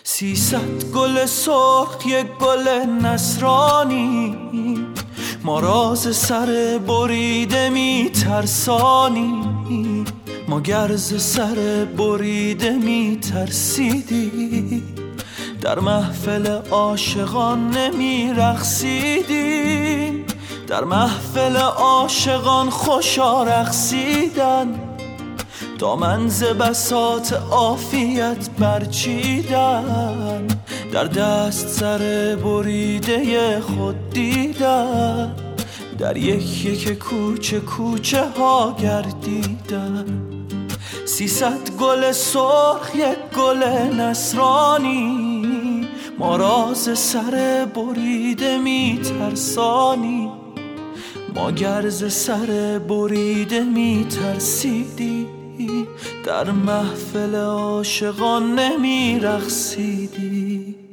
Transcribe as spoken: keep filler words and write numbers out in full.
سیصد گل سرخ یک گل نصرانی، ما راز سر بریده می ترسانی. ما گرز سر بریده می ترسیدی، در محفل عاشقان نمی رقصیدیم. در محفل عاشقان خوشا رقصیدن، دامن ز بساط عافیت برچیدن. در دست سر بریده خود دیدن، در یک یک کوچه کوچه ها گردیدن. سیصد گل سرخ یک گل نصرانی، ما راز سر بریده می ترسانی. ما گرز سر بریده می ترسیدی، در محفل عاشقان نمی رقصیدی.